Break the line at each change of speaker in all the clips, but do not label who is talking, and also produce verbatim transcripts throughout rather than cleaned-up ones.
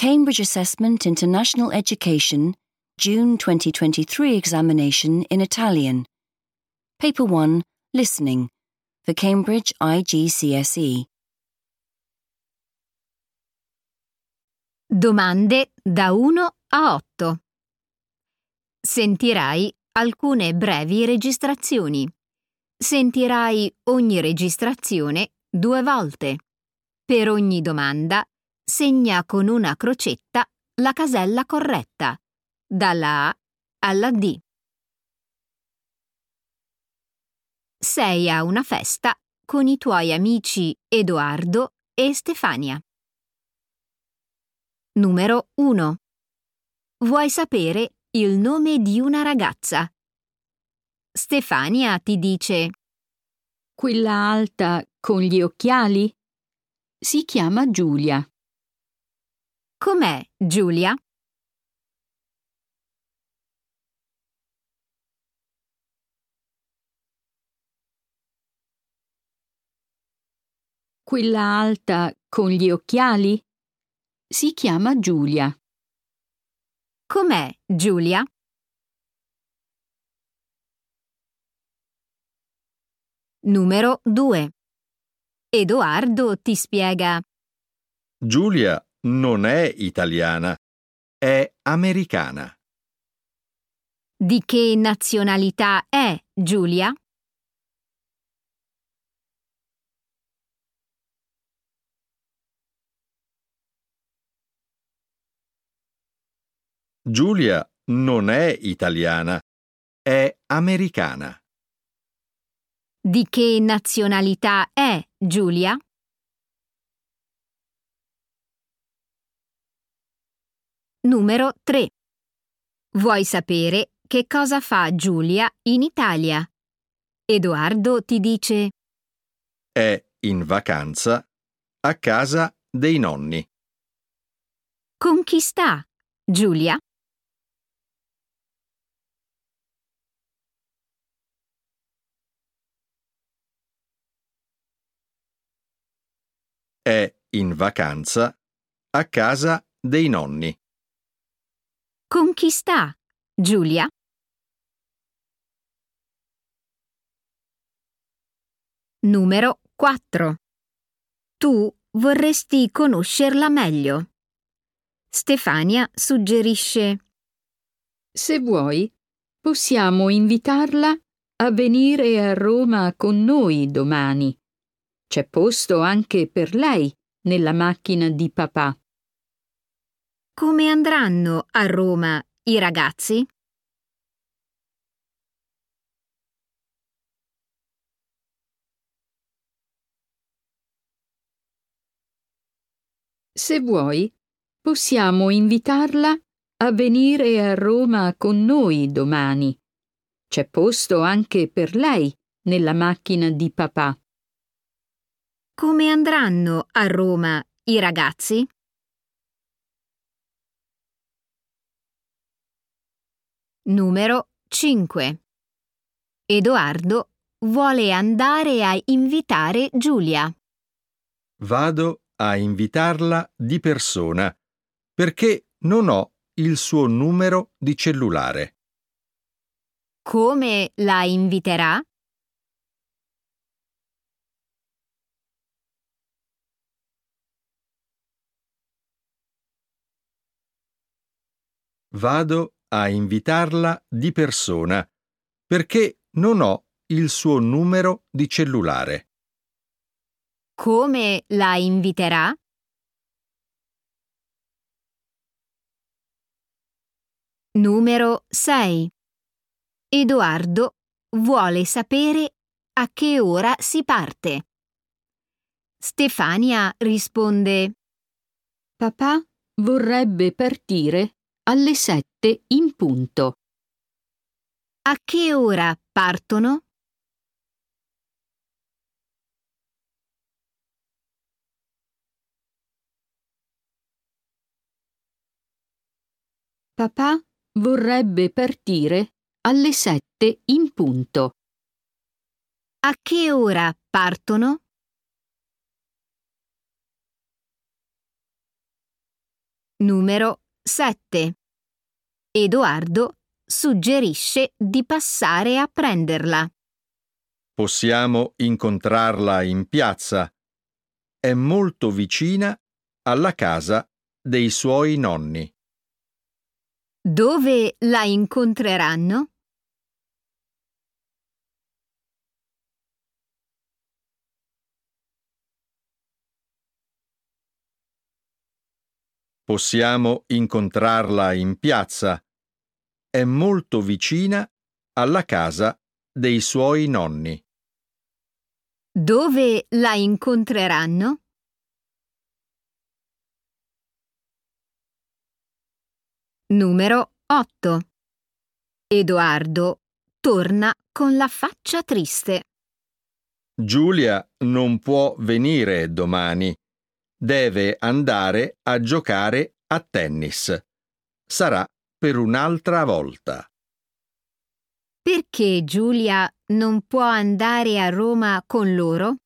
Cambridge Assessment International Education June twenty twenty-three examination in Italian. Paper one, Listening, the Cambridge I G C S E.
Domande da uno a otto. Sentirai alcune brevi registrazioni. Sentirai ogni registrazione due volte. Per ogni domanda, segna con una crocetta la casella corretta, dalla A alla D. Sei a una festa con i tuoi amici Edoardo e Stefania. Numero uno. Vuoi sapere il nome di una ragazza? Stefania ti dice:
Quella alta con gli occhiali? Si chiama Giulia.
Com'è Giulia?
Quella alta con gli occhiali? Si chiama Giulia.
Com'è Giulia? Numero due. Edoardo ti spiega:
Giulia non è italiana, è americana.
Di che nazionalità è Giulia?
Giulia non è italiana, è americana.
Di che nazionalità è Giulia? Numero tre. Vuoi sapere che cosa fa Giulia in Italia? Edoardo ti dice:
È in vacanza a casa dei nonni.
Con chi sta Giulia?
È in vacanza a casa dei nonni.
Con chi sta Giulia? Numero quattro. Tu vorresti conoscerla meglio. Stefania suggerisce:
Se vuoi, possiamo invitarla a venire a Roma con noi domani. C'è posto anche per lei nella macchina di papà.
Come andranno a Roma i ragazzi?
Se vuoi, possiamo invitarla a venire a Roma con noi domani. C'è posto anche per lei nella macchina di papà.
Come andranno a Roma i ragazzi? Numero cinque. Edoardo vuole andare a invitare Giulia.
Vado a invitarla di persona perché non ho il suo numero di cellulare.
Come la inviterà?
Vado a invitarla di persona perché non ho il suo numero di cellulare.
Come la inviterà? Numero sei. Edoardo vuole sapere a che ora si parte. Stefania risponde:
Papà vorrebbe partire alle sette in punto.
A che ora partono?
Papà vorrebbe partire alle sette in punto.
A che ora partono? Numero sette. Edoardo suggerisce di passare a prenderla.
Possiamo incontrarla in piazza. È molto vicina alla casa dei suoi nonni.
Dove la incontreranno?
Possiamo incontrarla in piazza. È molto vicina alla casa dei suoi nonni.
Dove la incontreranno? Numero otto. Edoardo torna con la faccia triste.
Giulia non può venire domani. Deve andare a giocare a tennis. Sarà per un'altra volta.
Perché Giulia non può andare a Roma con loro?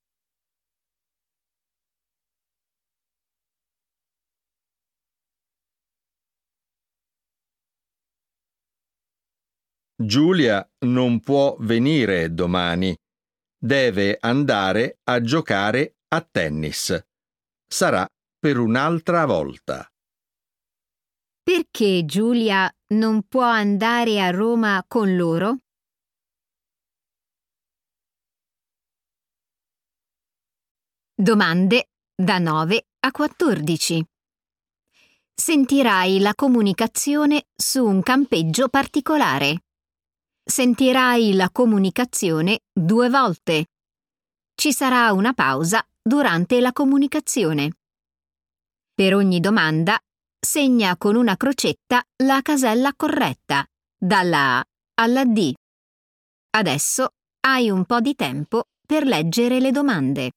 Giulia non può venire domani. Deve andare a giocare a tennis. Sarà per un'altra volta.
Perché Giulia non può andare a Roma con loro? Domande da nove a quattordici. Sentirai la comunicazione su un campeggio particolare. Sentirai la comunicazione due volte. Ci sarà una pausa durante la comunicazione. Per ogni domanda, segna con una crocetta la casella corretta, dalla A alla D. Adesso hai un po' di tempo per leggere le domande.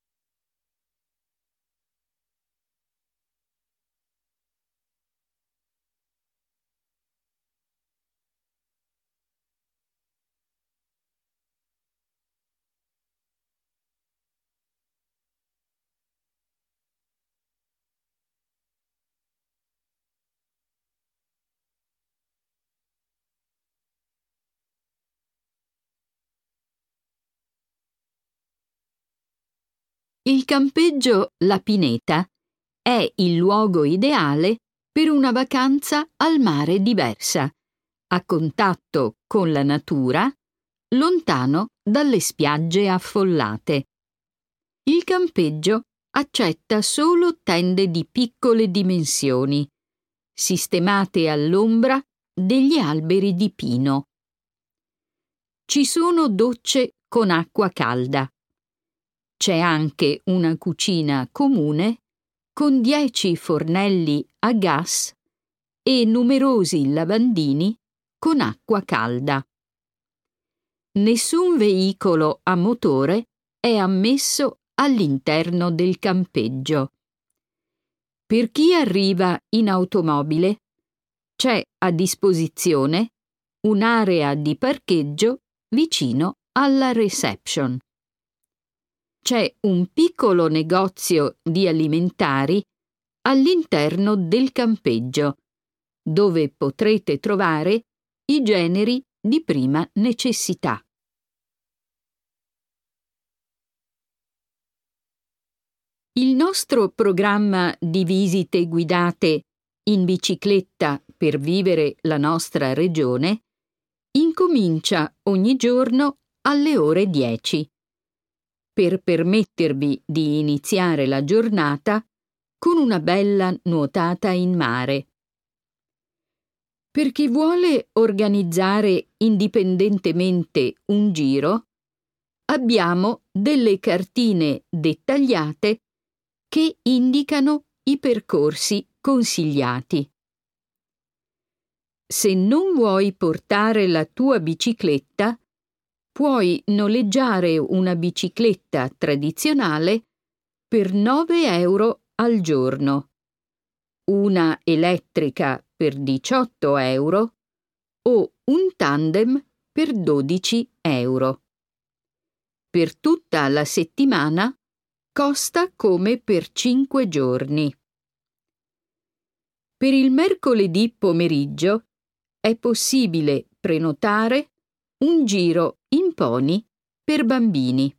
Il campeggio La Pineta è il luogo ideale per una vacanza al mare diversa, a contatto con la natura, lontano dalle spiagge affollate. Il campeggio accetta solo tende di piccole dimensioni, sistemate all'ombra degli alberi di pino. Ci sono docce con acqua calda. C'è anche una cucina comune con dieci fornelli a gas e numerosi lavandini con acqua calda. Nessun veicolo a motore è ammesso all'interno del campeggio. Per chi arriva in automobile c'è a disposizione un'area di parcheggio vicino alla reception. C'è un piccolo negozio di alimentari all'interno del campeggio, dove potrete trovare i generi di prima necessità. Il nostro programma di visite guidate in bicicletta per vivere la nostra regione incomincia ogni giorno alle ore dieci. Per permettervi di iniziare la giornata con una bella nuotata in mare. Per chi vuole organizzare indipendentemente un giro, abbiamo delle cartine dettagliate che indicano i percorsi consigliati. Se non vuoi portare la tua bicicletta, puoi noleggiare una bicicletta tradizionale per nove euro al giorno, una elettrica per diciotto euro o un tandem per dodici euro. Per tutta la settimana costa come per cinque giorni. Per il mercoledì pomeriggio è possibile prenotare un giro in pony per bambini.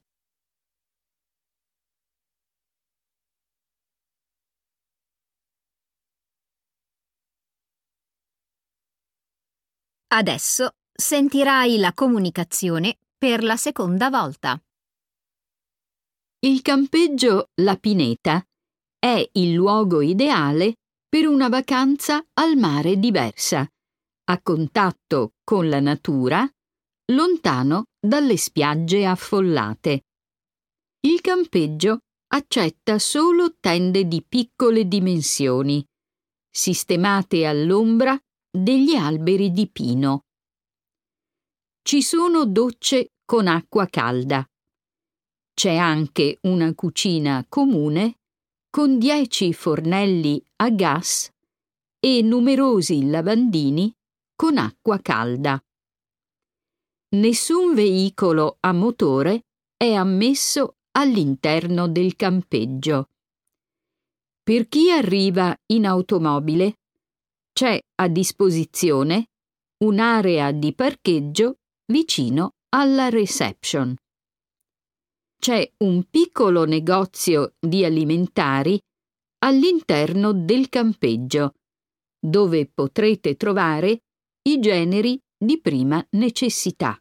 Adesso sentirai la comunicazione per la seconda volta.
Il campeggio La Pineta è il luogo ideale per una vacanza al mare diversa, a contatto con la natura, lontano dalle spiagge affollate. Il campeggio accetta solo tende di piccole dimensioni, sistemate all'ombra degli alberi di pino. Ci sono docce con acqua calda. C'è anche una cucina comune con dieci fornelli a gas e numerosi lavandini con acqua calda. Nessun veicolo a motore è ammesso all'interno del campeggio. Per chi arriva in automobile c'è a disposizione un'area di parcheggio vicino alla reception. C'è un piccolo negozio di alimentari all'interno del campeggio, dove potrete trovare i generi di prima necessità.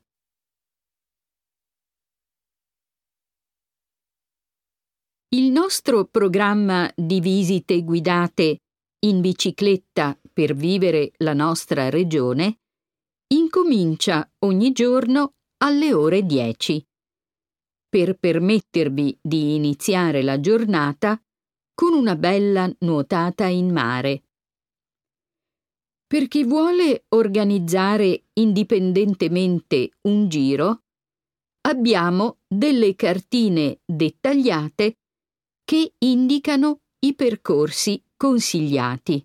Il nostro programma di visite guidate in bicicletta per vivere la nostra regione incomincia ogni giorno alle ore dieci, per permettervi di iniziare la giornata con una bella nuotata in mare. Per chi vuole organizzare indipendentemente un giro, abbiamo delle cartine dettagliate che indicano i percorsi consigliati.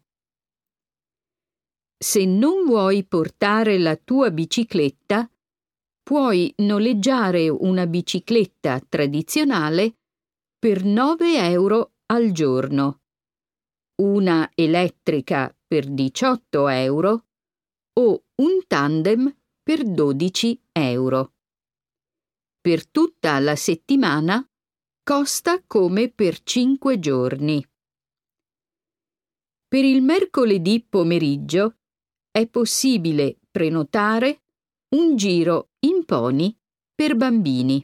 Se non vuoi portare la tua bicicletta, puoi noleggiare una bicicletta tradizionale per nove euro al giorno, una elettrica per diciotto euro o un tandem per dodici euro. Per tutta la settimana costa come per cinque giorni. Per il mercoledì pomeriggio è possibile prenotare un giro in pony per bambini.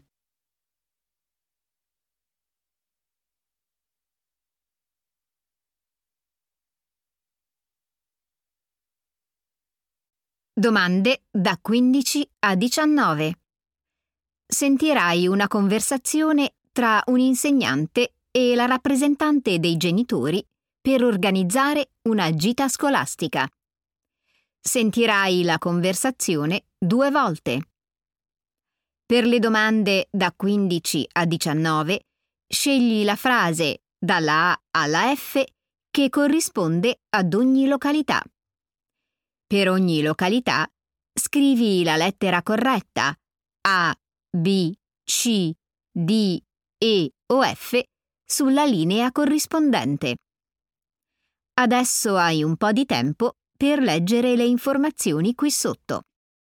Domande da quindici a diciannove. Sentirai una conversazione tra un insegnante e la rappresentante dei genitori per organizzare una gita scolastica. Sentirai la conversazione due volte. Per le domande da quindici a diciannove, scegli la frase dalla A alla F che corrisponde ad ogni località. Per ogni località, scrivi la lettera corretta A, B, C, D, E o F sulla linea corrispondente. Adesso hai un po' di tempo per leggere le informazioni qui sotto.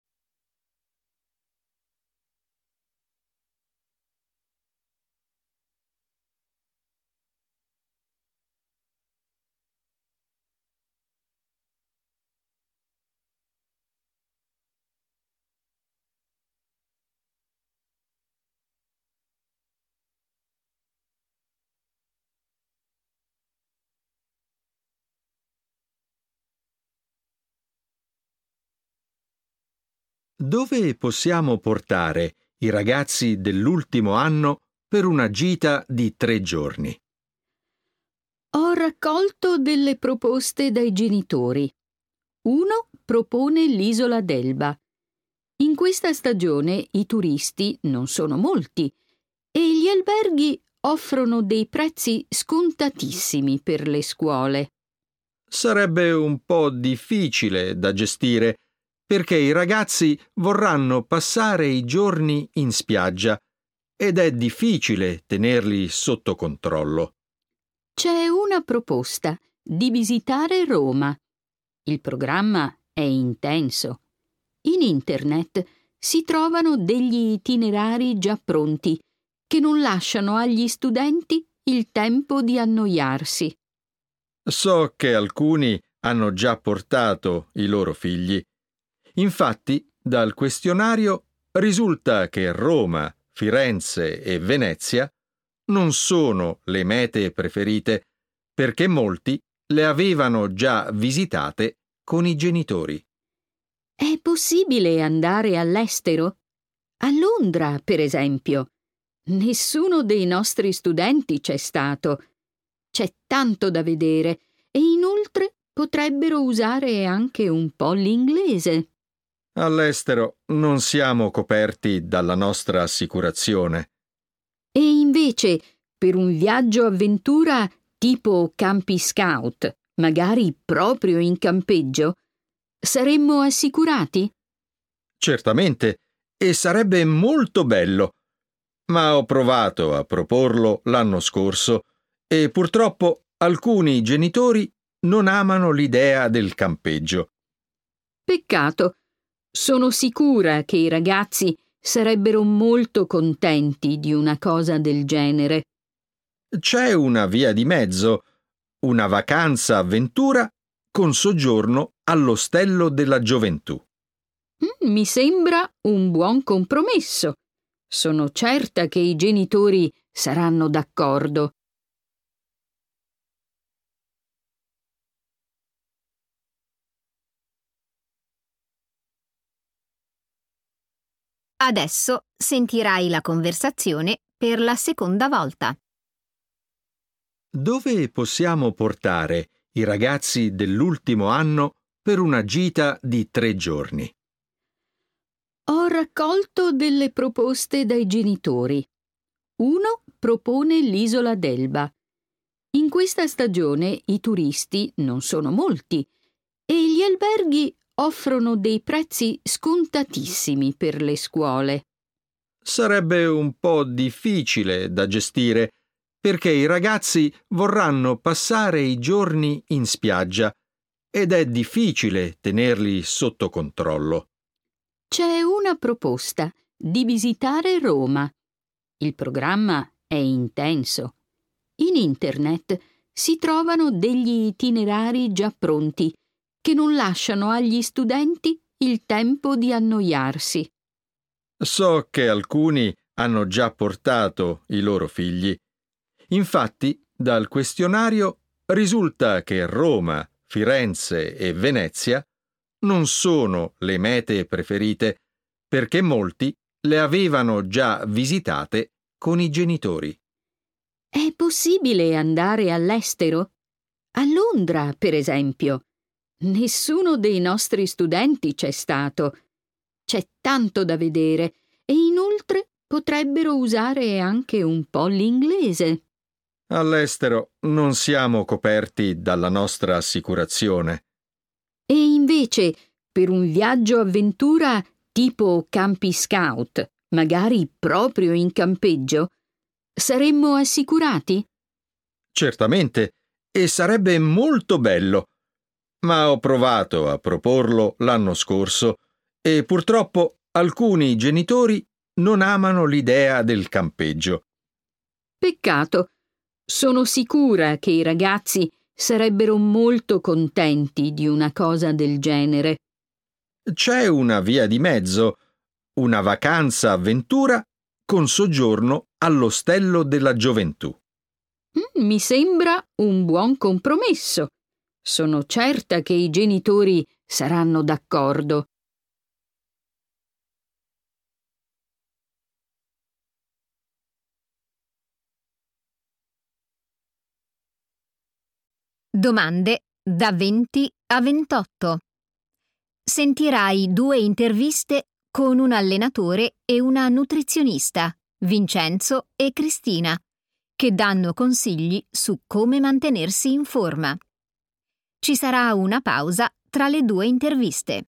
Dove possiamo portare i ragazzi dell'ultimo anno per una gita di tre giorni?
Ho raccolto delle proposte dai genitori. Uno propone l'isola d'Elba. In questa stagione i turisti non sono molti e gli alberghi offrono dei prezzi scontatissimi per le scuole.
Sarebbe un po' difficile da gestire perché i ragazzi vorranno passare i giorni in spiaggia ed è difficile tenerli sotto controllo.
C'è una proposta di visitare Roma. Il programma è intenso. In internet si trovano degli itinerari già pronti che non lasciano agli studenti il tempo di annoiarsi.
So che alcuni hanno già portato i loro figli. Infatti, dal questionario risulta che Roma, Firenze e Venezia non sono le mete preferite perché molti le avevano già visitate con i genitori.
È possibile andare all'estero? A Londra, per esempio. Nessuno dei nostri studenti c'è stato. C'è tanto da vedere e inoltre potrebbero usare anche un po' l'inglese.
All'estero non siamo coperti dalla nostra assicurazione.
E invece, per un viaggio avventura tipo campi scout, magari proprio in campeggio, saremmo assicurati?
Certamente, e sarebbe molto bello. Ma ho provato a proporlo l'anno scorso e purtroppo alcuni genitori non amano l'idea del campeggio.
Peccato. Sono sicura che i ragazzi sarebbero molto contenti di una cosa del genere.
C'è una via di mezzo, una vacanza avventura con soggiorno all'Ostello della Gioventù.
Mm, mi sembra un buon compromesso. Sono certa che i genitori saranno d'accordo.
Adesso sentirai la conversazione per la seconda volta.
Dove possiamo portare i ragazzi dell'ultimo anno per una gita di tre giorni?
Ho raccolto delle proposte dai genitori. Uno propone l'isola d'Elba. In questa stagione i turisti non sono molti e gli alberghi offrono dei prezzi scontatissimi per le scuole.
Sarebbe un po' difficile da gestire perché i ragazzi vorranno passare i giorni in spiaggia ed è difficile tenerli sotto controllo.
C'è una proposta di visitare Roma. Il programma è intenso. In internet si trovano degli itinerari già pronti che non lasciano agli studenti il tempo di annoiarsi.
So che alcuni hanno già portato i loro figli. Infatti, dal questionario risulta che Roma, Firenze e Venezia non sono le mete preferite perché molti le avevano già visitate con i genitori.
È possibile andare all'estero? A Londra, per esempio. Nessuno dei nostri studenti c'è stato. C'è tanto da vedere e inoltre potrebbero usare anche un po' l'inglese.
All'estero non siamo coperti dalla nostra assicurazione.
E invece, per un viaggio avventura tipo campi scout, magari proprio in campeggio, saremmo assicurati?
Certamente, e sarebbe molto bello. Ma ho provato a proporlo l'anno scorso e purtroppo alcuni genitori non amano l'idea del campeggio.
Peccato. Sono sicura che i ragazzi sarebbero molto contenti di una cosa del genere.
C'è una via di mezzo, una vacanza avventura con soggiorno all'Ostello della Gioventù.
Mm, mi sembra un buon compromesso. Sono certa che i genitori saranno d'accordo.
Domande da venti a ventotto. Sentirai due interviste con un allenatore e una nutrizionista, Vincenzo e Cristina, che danno consigli su come mantenersi in forma. Ci sarà una pausa tra le due interviste.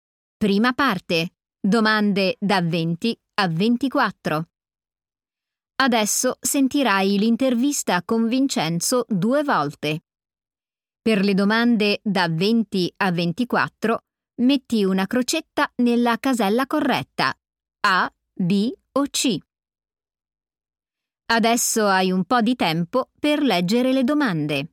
Prima parte. Domande da venti a ventiquattro. Adesso sentirai l'intervista con Vincenzo due volte. Per le domande da venti a ventiquattro, metti una crocetta nella casella corretta, A, B o C. Adesso hai un po' di tempo per leggere le domande.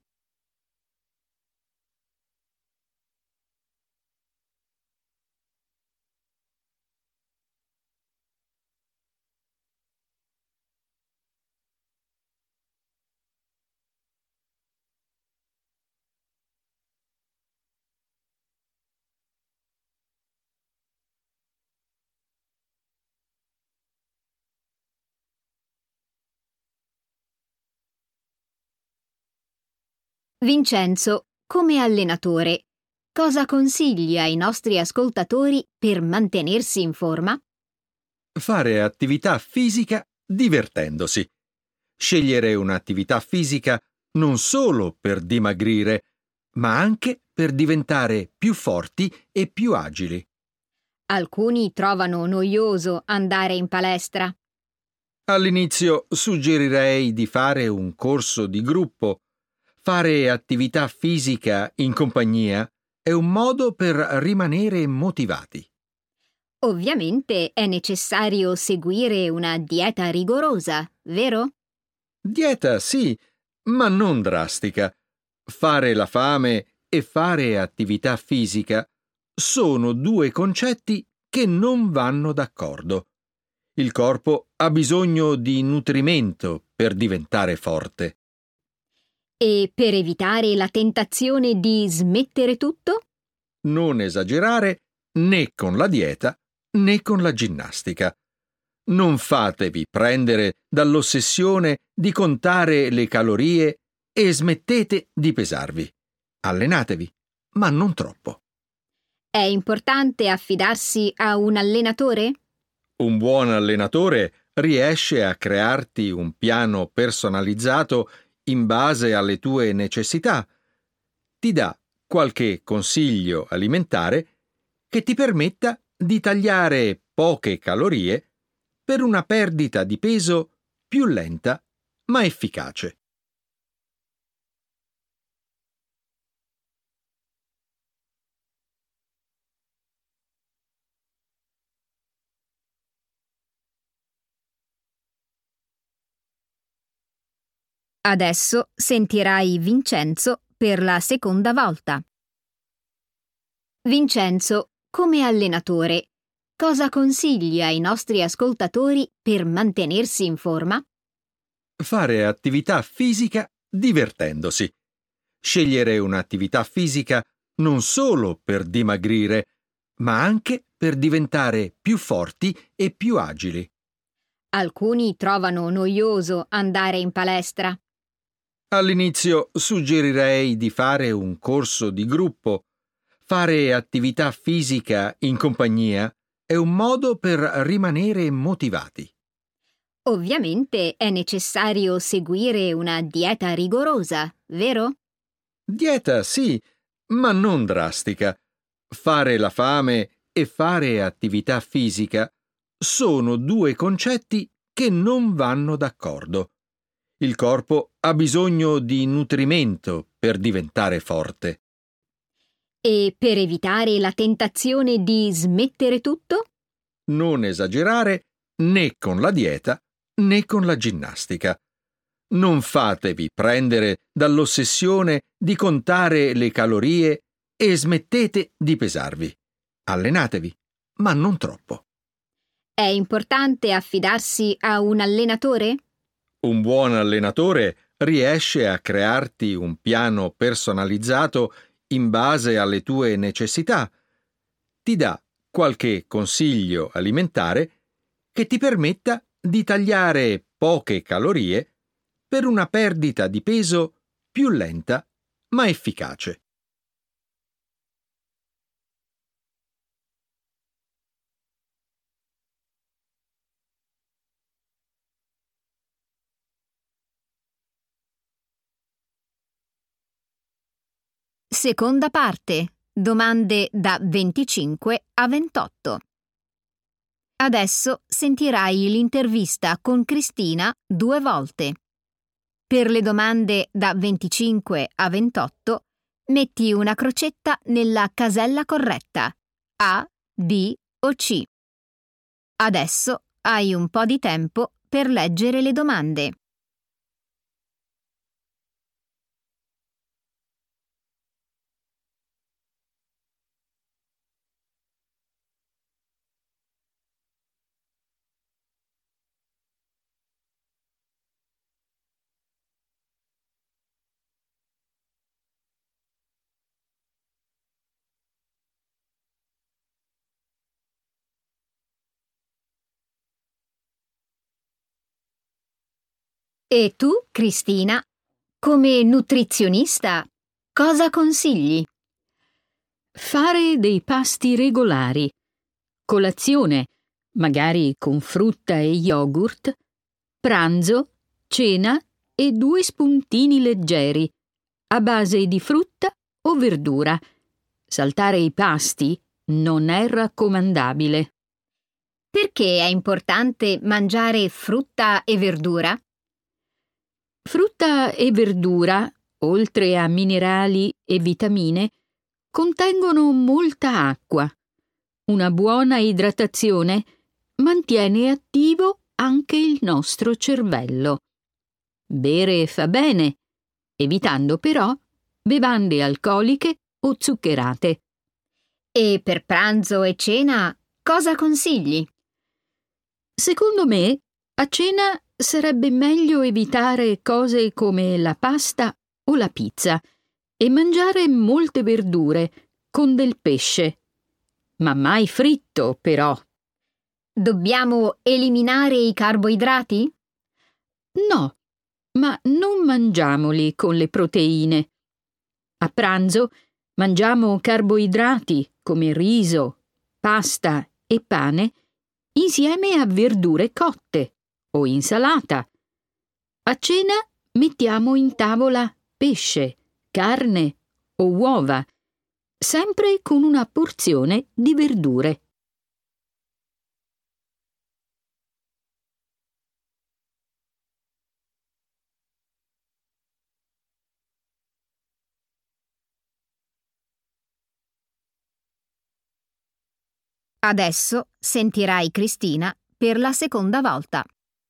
Vincenzo, come allenatore, cosa consigli ai nostri ascoltatori per mantenersi in forma?
Fare attività fisica divertendosi. Scegliere un'attività fisica non solo per dimagrire, ma anche per diventare più forti e più agili.
Alcuni trovano noioso andare in palestra.
All'inizio suggerirei di fare un corso di gruppo. Fare attività fisica in compagnia è un modo per rimanere motivati.
Ovviamente è necessario seguire una dieta rigorosa, vero?
Dieta sì, ma non drastica. Fare la fame e fare attività fisica sono due concetti che non vanno d'accordo. Il corpo ha bisogno di nutrimento per diventare forte.
E per evitare la tentazione di smettere tutto?
Non esagerare né con la dieta né con la ginnastica. Non fatevi prendere dall'ossessione di contare le calorie e smettete di pesarvi. Allenatevi, ma non troppo.
È importante affidarsi a un allenatore?
Un buon allenatore riesce a crearti un piano personalizzato in base alle tue necessità. Ti dà qualche consiglio alimentare che ti permetta di tagliare poche calorie per una perdita di peso più lenta ma efficace.
Adesso sentirai Vincenzo per la seconda volta. Vincenzo, come allenatore, cosa consigli ai nostri ascoltatori per mantenersi in forma?
Fare attività fisica divertendosi. Scegliere un'attività fisica non solo per dimagrire, ma anche per diventare più forti e più agili.
Alcuni trovano noioso andare in palestra.
All'inizio suggerirei di fare un corso di gruppo. Fare attività fisica in compagnia è un modo per rimanere motivati.
Ovviamente è necessario seguire una dieta rigorosa, vero?
Dieta sì, ma non drastica. Fare la fame e fare attività fisica sono due concetti che non vanno d'accordo. Il corpo ha bisogno di nutrimento per diventare forte.
E per evitare la tentazione di smettere tutto?
Non esagerare né con la dieta né con la ginnastica. Non fatevi prendere dall'ossessione di contare le calorie e smettete di pesarvi. Allenatevi, ma non troppo.
È importante affidarsi a un allenatore?
Un buon allenatore riesce a crearti un piano personalizzato in base alle tue necessità. Ti dà qualche consiglio alimentare che ti permetta di tagliare poche calorie per una perdita di peso più lenta ma efficace.
Seconda parte. Domande da venticinque a ventotto. Adesso sentirai l'intervista con Cristina due volte. Per le domande da venticinque a ventotto, metti una crocetta nella casella corretta, A, B o C. Adesso hai un po' di tempo per leggere le domande. E tu, Cristina, come nutrizionista, cosa consigli?
Fare dei pasti regolari. Colazione, magari con frutta e yogurt. Pranzo, cena e due spuntini leggeri, a base di frutta o verdura. Saltare i pasti non è raccomandabile.
Perché è importante mangiare frutta e verdura?
Frutta e verdura, oltre a minerali e vitamine, contengono molta acqua. Una buona idratazione mantiene attivo anche il nostro cervello. Bere fa bene, evitando però bevande alcoliche o zuccherate.
E per pranzo e cena cosa consigli?
Secondo me, a cena sarebbe meglio evitare cose come la pasta o la pizza e mangiare molte verdure con del pesce. Ma mai fritto, però.
Dobbiamo eliminare i carboidrati?
No, ma non mangiamoli con le proteine. A pranzo mangiamo carboidrati come riso, pasta e pane insieme a verdure cotte o insalata. A cena mettiamo in tavola pesce, carne o uova, sempre con una porzione di verdure.
Adesso sentirai Cristina per la seconda volta.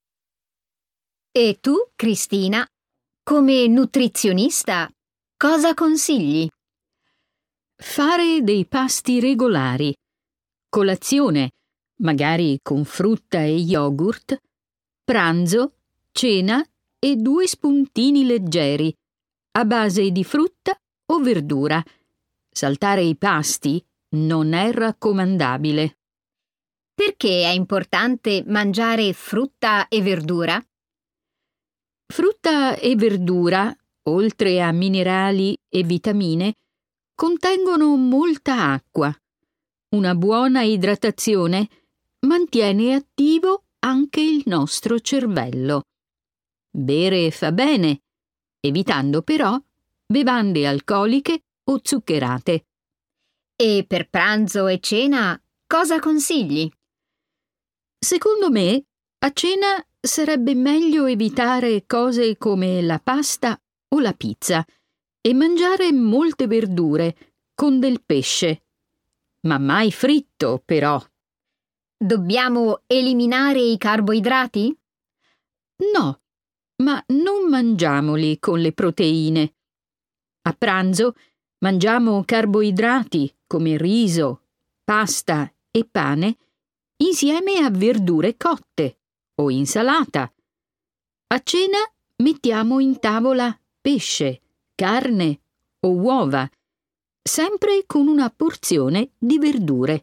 E tu, Cristina, come nutrizionista, cosa consigli?
Fare dei pasti regolari. Colazione, magari con frutta e yogurt. Pranzo, cena e due spuntini leggeri, a base di frutta o verdura. Saltare i pasti non è raccomandabile.
Perché è importante mangiare frutta e verdura?
Frutta e verdura, oltre a minerali e vitamine, contengono molta acqua. Una buona idratazione mantiene attivo anche il nostro cervello. Bere fa bene, evitando però bevande alcoliche o zuccherate.
E per pranzo e cena cosa consigli?
Secondo me, a cena sarebbe meglio evitare cose come la pasta o la pizza e mangiare molte verdure con del pesce. Ma mai fritto, però.
Dobbiamo eliminare i carboidrati?
No, ma non mangiamoli con le proteine. A pranzo mangiamo carboidrati come riso, pasta e pane insieme a verdure cotte o insalata. A cena mettiamo in tavola pesce, carne o uova, sempre con una porzione di verdure.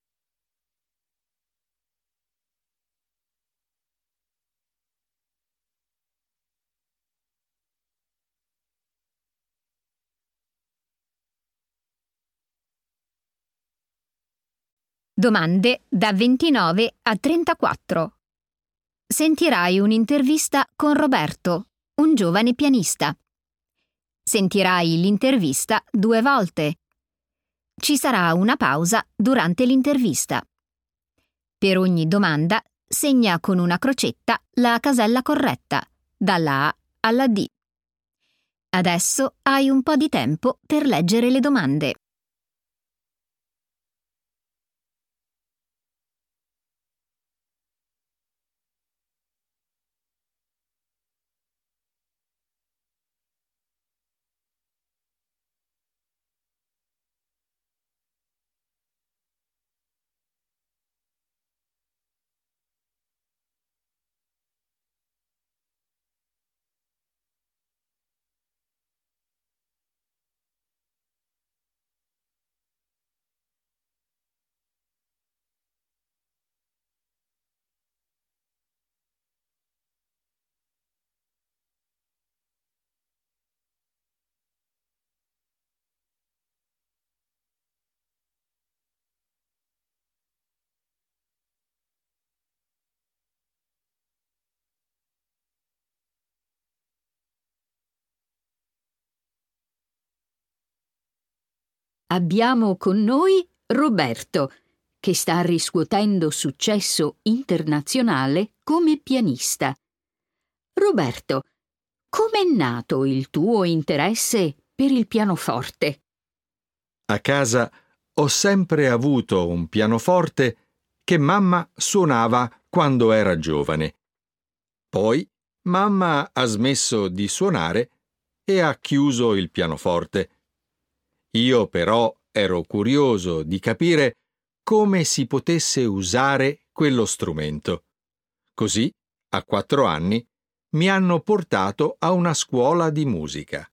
Domande da ventinove a trentaquattro. Sentirai un'intervista con Roberto, un giovane pianista. Sentirai l'intervista due volte. Ci sarà una pausa durante l'intervista. Per ogni domanda segna con una crocetta la casella corretta, dalla A alla D. Adesso hai un po' di tempo per leggere le domande.
Abbiamo con noi Roberto, che sta riscuotendo successo internazionale come pianista. Roberto, com'è nato il tuo interesse per il pianoforte?
A casa ho sempre avuto un pianoforte che mamma suonava quando era giovane. Poi mamma ha smesso di suonare e ha chiuso il pianoforte. Io però ero curioso di capire come si potesse usare quello strumento. Così, a quattro anni, mi hanno portato a una scuola di musica.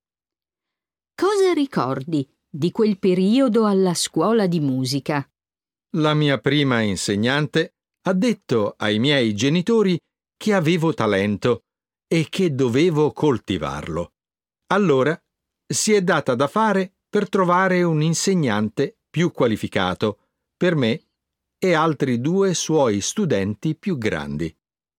Cosa ricordi di quel periodo alla scuola di musica?
La mia prima insegnante ha detto ai miei genitori che avevo talento e che dovevo coltivarlo. Allora si è data da fare per trovare un insegnante più qualificato per me e altri due suoi studenti più grandi.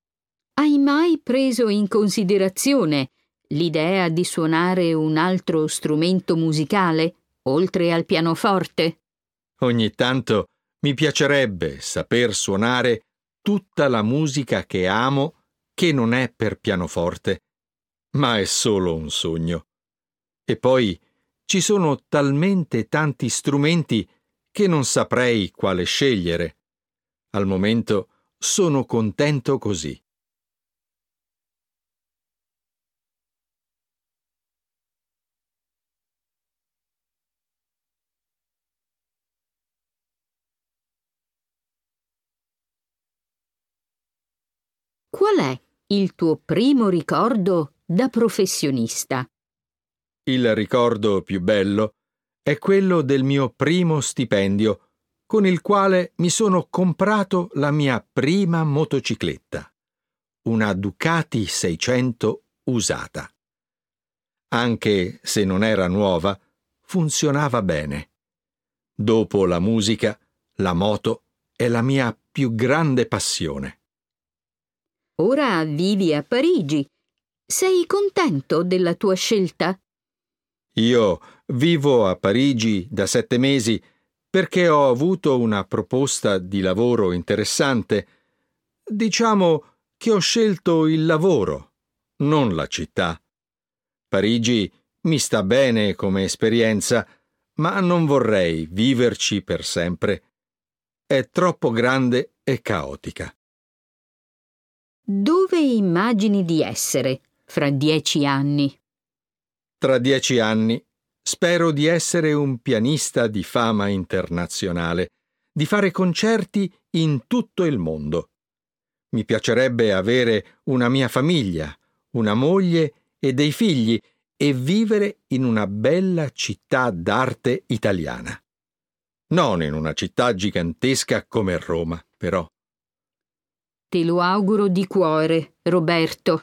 Hai mai preso in considerazione l'idea di suonare un altro strumento musicale, oltre al pianoforte?
Ogni tanto mi piacerebbe saper suonare tutta la musica che amo che non è per pianoforte, ma è solo un sogno. E poi ci sono talmente tanti strumenti che non saprei quale scegliere. Al momento sono contento così.
Qual è il tuo primo ricordo da professionista?
Il ricordo più bello è quello del mio primo stipendio, con il quale mi sono comprato la mia prima motocicletta, una Ducati seicento usata. Anche se non era nuova, funzionava bene. Dopo la musica, la moto è la mia più grande passione.
Ora vivi a Parigi. Sei contento della tua scelta?
Io vivo a Parigi da sette mesi perché ho avuto una proposta di lavoro interessante. Diciamo che ho scelto il lavoro, non la città. Parigi mi sta bene come esperienza, ma non vorrei viverci per sempre. È troppo grande e caotica.
Dove immagini di essere fra dieci anni?
Tra dieci anni spero di essere un pianista di fama internazionale, di fare concerti in tutto il mondo. Mi piacerebbe avere una mia famiglia, una moglie e dei figli e vivere in una bella città d'arte italiana. Non in una città gigantesca come Roma, però.
Te lo auguro di cuore, Roberto.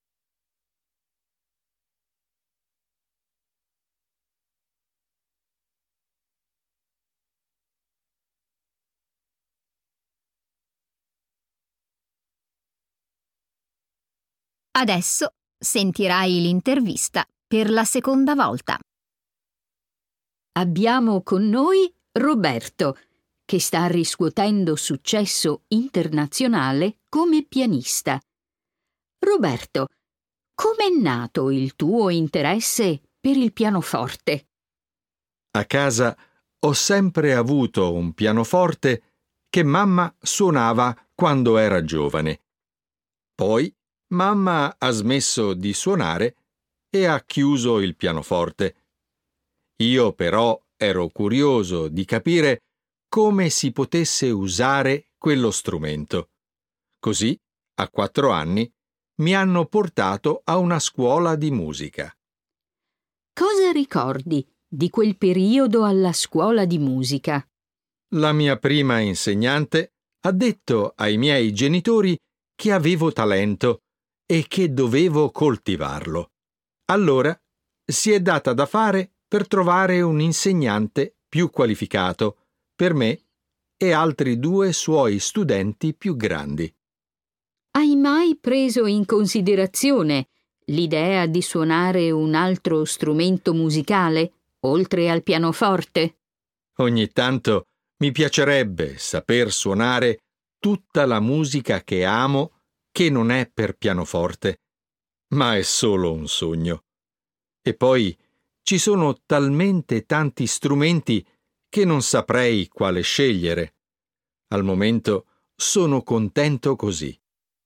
Adesso sentirai l'intervista per la seconda volta.
Abbiamo con noi Roberto, che sta riscuotendo successo internazionale come pianista. Roberto, com'è nato il tuo interesse per il pianoforte?
A casa ho sempre avuto un pianoforte che mamma suonava quando era giovane. Poi mamma ha smesso di suonare e ha chiuso il pianoforte. Io però ero curioso di capire come si potesse usare quello strumento. Così, a quattro anni, mi hanno portato a una scuola di musica.
Cosa ricordi di quel periodo alla scuola di musica?
La mia prima insegnante ha detto ai miei genitori che avevo talento e che dovevo coltivarlo. Allora si è data da fare per trovare un insegnante più qualificato per me e altri due suoi studenti più grandi.
Hai mai preso in considerazione l'idea di suonare un altro strumento musicale, oltre al pianoforte?
Ogni tanto mi piacerebbe saper suonare tutta la musica che amo che non è per pianoforte, ma è solo un sogno. E poi ci sono talmente tanti strumenti che non saprei quale scegliere. Al momento sono contento così.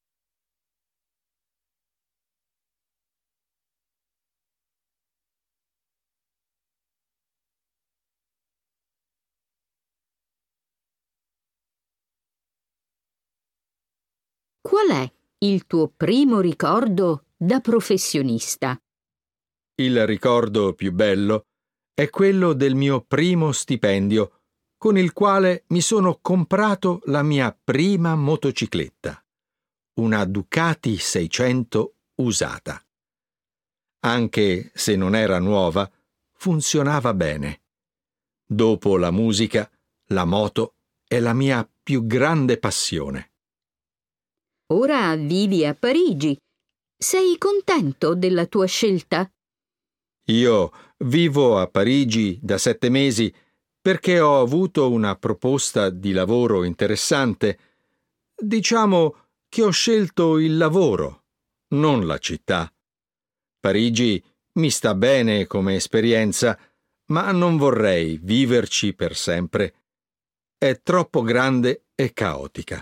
Qual è il tuo primo ricordo da professionista?
Il ricordo più bello è quello del mio primo stipendio, con il quale mi sono comprato la mia prima motocicletta, una Ducati seicento usata. Anche se non era nuova, funzionava bene. Dopo la musica, la moto è la mia più grande passione.
Ora vivi a Parigi. Sei contento della tua scelta?
Io vivo a Parigi da sette mesi perché ho avuto una proposta di lavoro interessante. Diciamo che ho scelto il lavoro, non la città. Parigi mi sta bene come esperienza, ma non vorrei viverci per sempre. È troppo grande e caotica.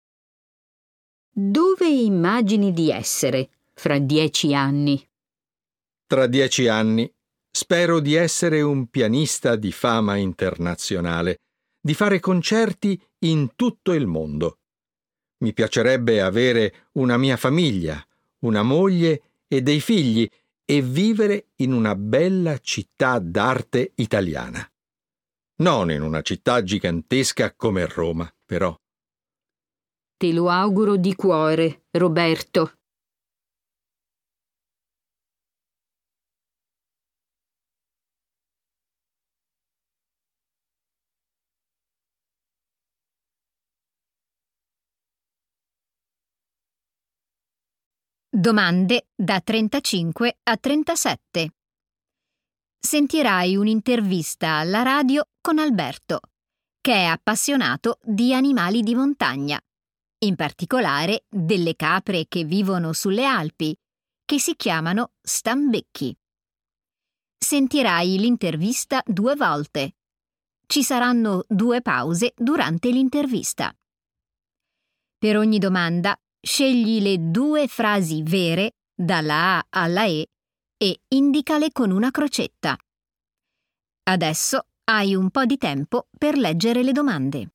Dove immagini di essere fra dieci anni?
Tra dieci anni spero di essere un pianista di fama internazionale, di fare concerti in tutto il mondo. Mi piacerebbe avere una mia famiglia, una moglie e dei figli e vivere in una bella città d'arte italiana. Non in una città gigantesca come Roma, però.
Te lo auguro di cuore, Roberto.
Domande da trentacinque a trentasette. Sentirai un'intervista alla radio con Alberto, che è appassionato di animali di montagna, in particolare delle capre che vivono sulle Alpi, che si chiamano stambecchi. Sentirai l'intervista due volte. Ci saranno due pause durante l'intervista. Per ogni domanda, scegli le due frasi vere, dalla A alla E, e indicale con una crocetta. Adesso hai un po' di tempo per leggere le domande.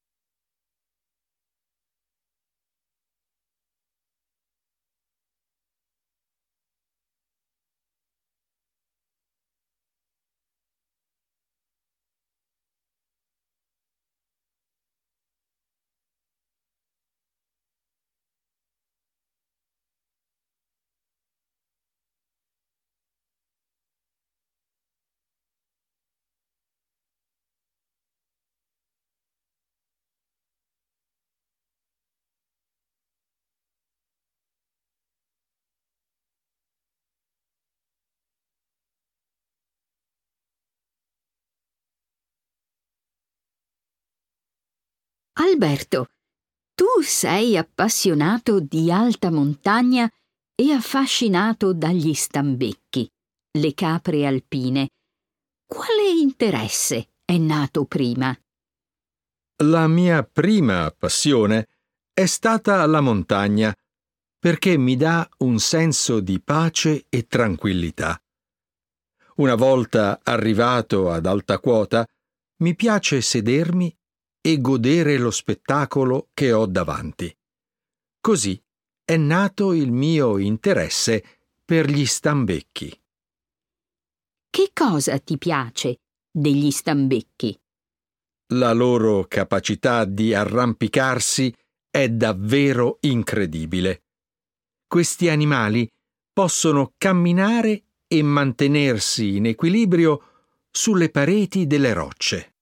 Alberto, tu sei appassionato di alta montagna e affascinato dagli stambecchi, le capre alpine. Quale interesse è nato prima?
La mia prima passione è stata la montagna, perché mi dà un senso di pace e tranquillità. Una volta arrivato ad alta quota, mi piace sedermi e godere lo spettacolo che ho davanti. Così è nato il mio interesse per gli stambecchi.
Che cosa ti piace degli stambecchi?
La loro capacità di arrampicarsi è davvero incredibile. Questi animali possono camminare e mantenersi in equilibrio sulle pareti delle rocce.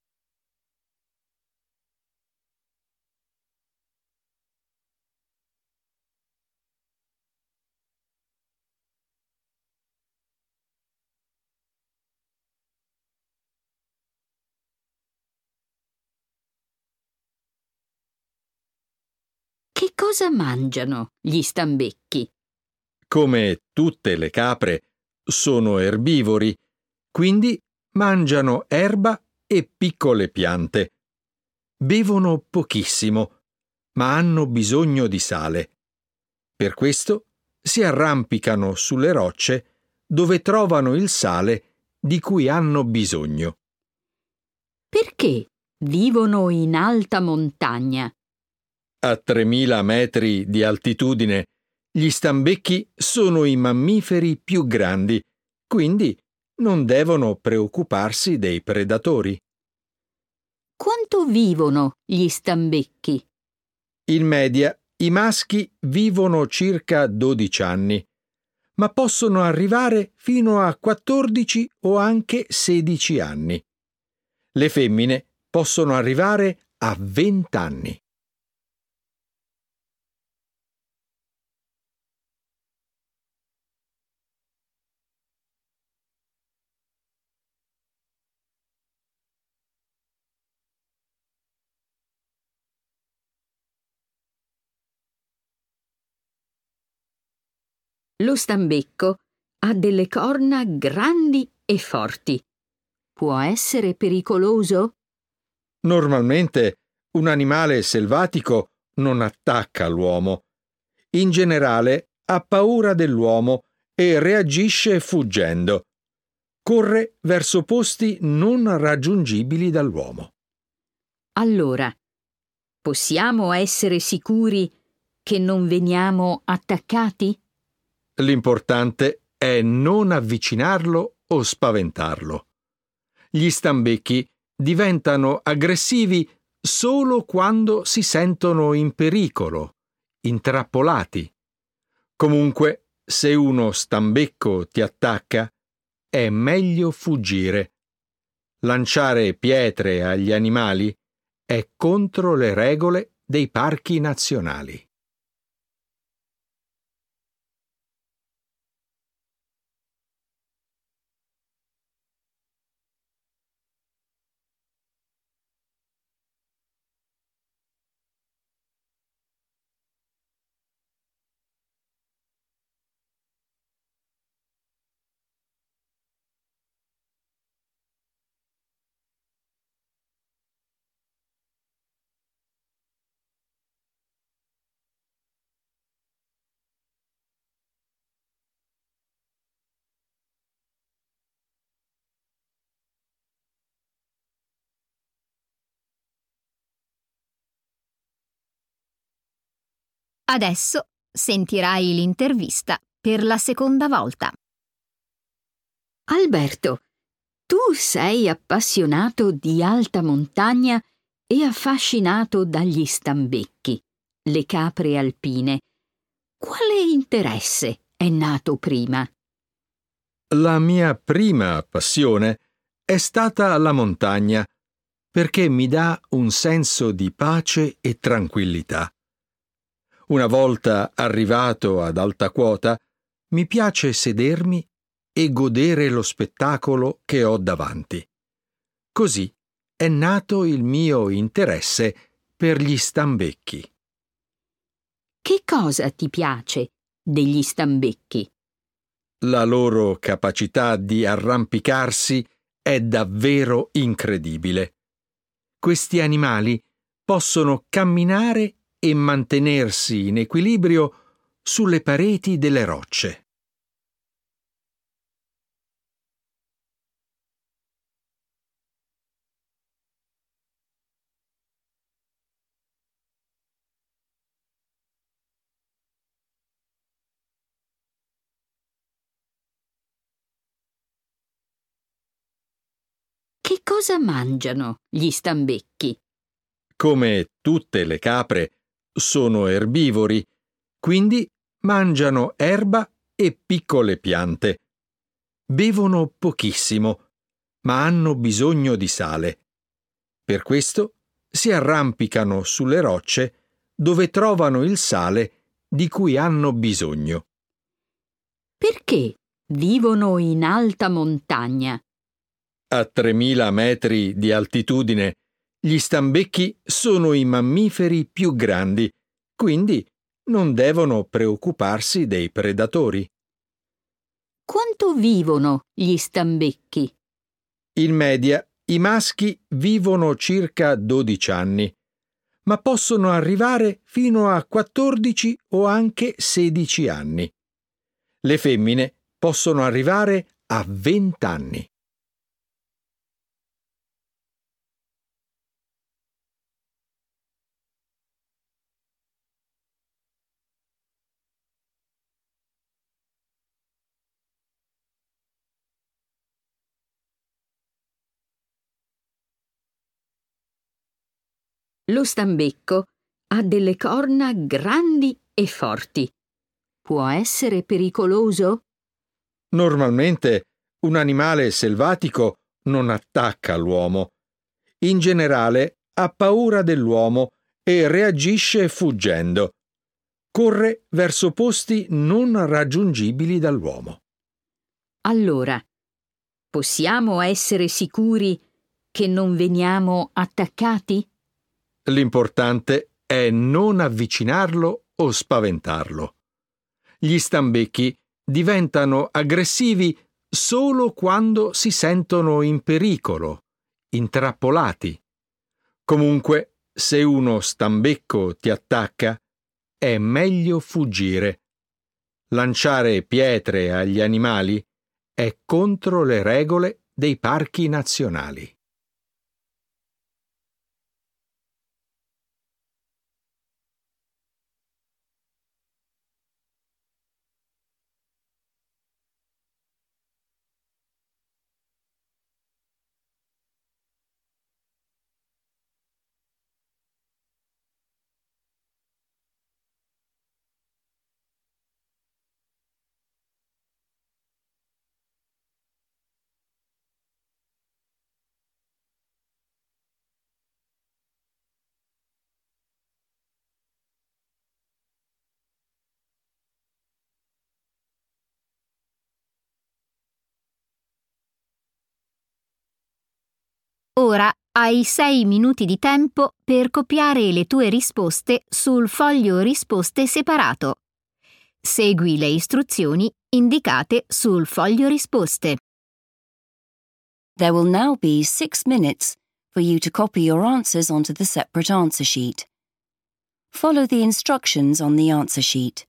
Che cosa mangiano gli stambecchi?
Come tutte le capre, sono erbivori, quindi mangiano erba e piccole piante. Bevono pochissimo, ma hanno bisogno di sale. Per questo si arrampicano sulle rocce dove trovano il sale di cui hanno bisogno.
Perché vivono in alta montagna?
A tremila metri di altitudine, gli stambecchi sono i mammiferi più grandi, quindi non devono preoccuparsi dei predatori.
Quanto vivono gli stambecchi?
In media, i maschi vivono circa dodici anni, ma possono arrivare fino a quattordici o anche sedici anni. Le femmine possono arrivare a venti anni.
Lo stambecco ha delle corna grandi e forti. Può essere pericoloso?
Normalmente un animale selvatico non attacca l'uomo. In generale ha paura dell'uomo e reagisce fuggendo. Corre verso posti non raggiungibili dall'uomo.
Allora, possiamo essere sicuri che non veniamo attaccati?
L'importante è non avvicinarlo o spaventarlo. Gli stambecchi diventano aggressivi solo quando si sentono in pericolo, intrappolati. Comunque, se uno stambecco ti attacca, è meglio fuggire. Lanciare pietre agli animali è contro le regole dei parchi nazionali.
Adesso sentirai l'intervista per la seconda volta.
Alberto, tu sei appassionato di alta montagna e affascinato dagli stambecchi, le capre alpine. Quale interesse è nato prima?
La mia prima passione è stata la montagna, perché mi dà un senso di pace e tranquillità. Una volta arrivato ad alta quota, mi piace sedermi e godere lo spettacolo che ho davanti. Così è nato il mio interesse per gli stambecchi.
Che cosa ti piace degli stambecchi?
La loro capacità di arrampicarsi è davvero incredibile. Questi animali possono camminare e mantenersi in equilibrio sulle pareti delle rocce.
Che cosa mangiano gli stambecchi?
Come tutte le capre, sono erbivori, quindi mangiano erba e piccole piante. Bevono pochissimo, ma hanno bisogno di sale. Per questo si arrampicano sulle rocce dove trovano il sale di cui hanno bisogno.
Perché vivono in alta montagna?
A tremila metri di altitudine, gli stambecchi sono i mammiferi più grandi, quindi non devono preoccuparsi dei predatori.
Quanto vivono gli stambecchi?
In media, i maschi vivono circa dodici anni, ma possono arrivare fino a quattordici o anche sedici anni. Le femmine possono arrivare a venti anni.
Lo stambecco ha delle corna grandi e forti. Può essere pericoloso?
Normalmente un animale selvatico non attacca l'uomo. In generale ha paura dell'uomo e reagisce fuggendo. Corre verso posti non raggiungibili dall'uomo.
Allora, possiamo essere sicuri che non veniamo attaccati?
L'importante è non avvicinarlo o spaventarlo. Gli stambecchi diventano aggressivi solo quando si sentono in pericolo, intrappolati. Comunque, se uno stambecco ti attacca, è meglio fuggire. Lanciare pietre agli animali è contro le regole dei parchi nazionali.
Ora hai sei minuti di tempo per copiare le tue risposte sul foglio risposte separato. Segui le istruzioni indicate sul foglio risposte.
There will now be six minutes for you to copy your answers onto the separate answer sheet. Follow the instructions on the answer sheet.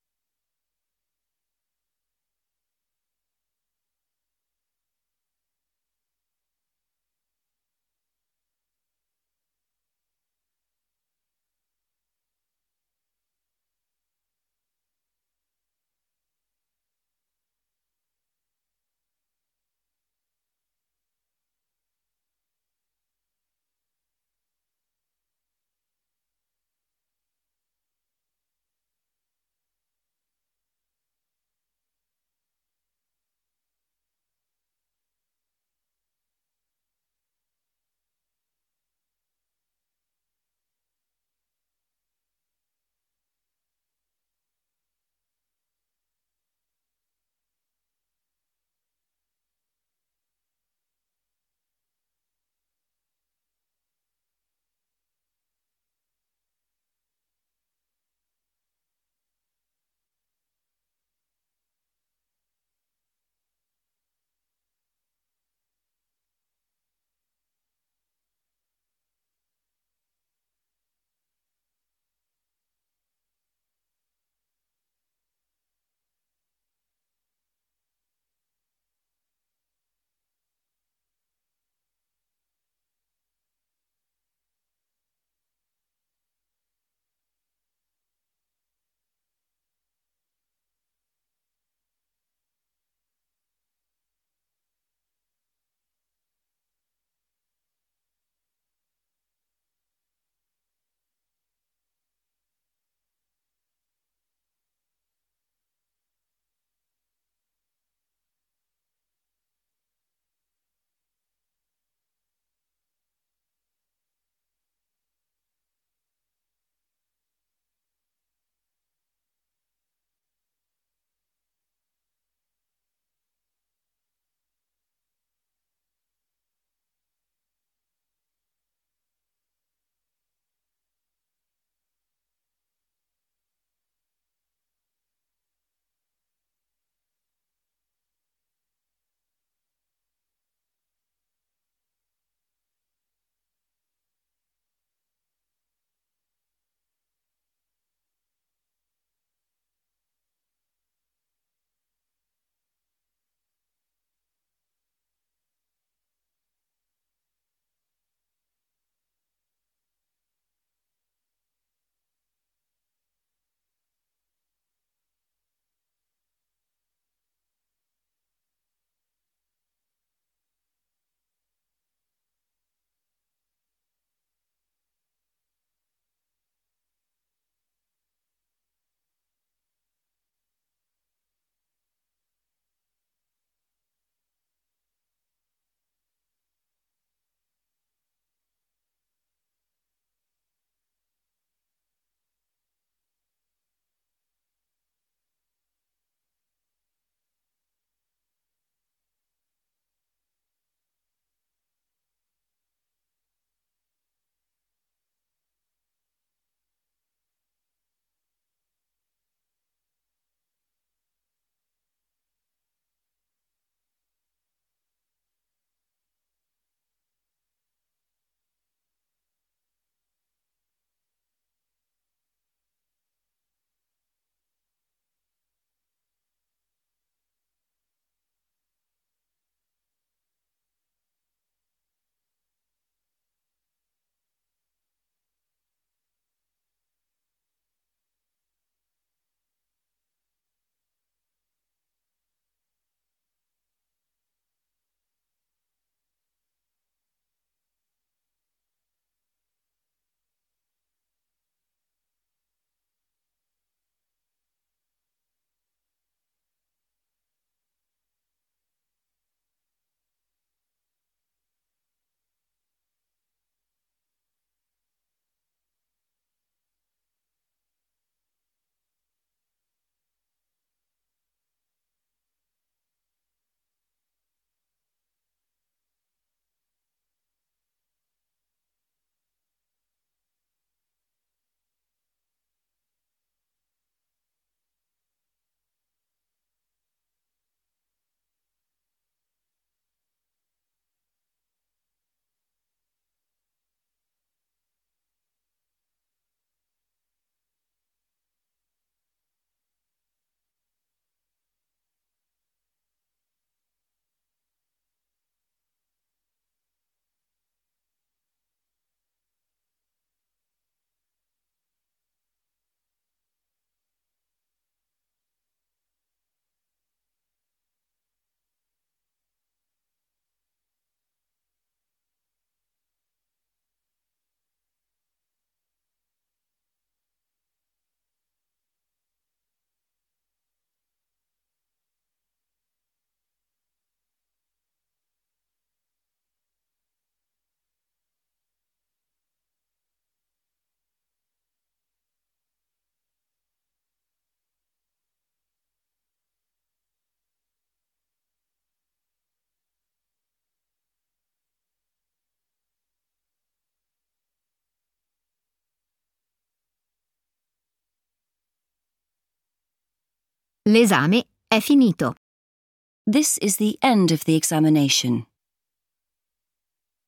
L'esame è finito.
This is the end of the examination.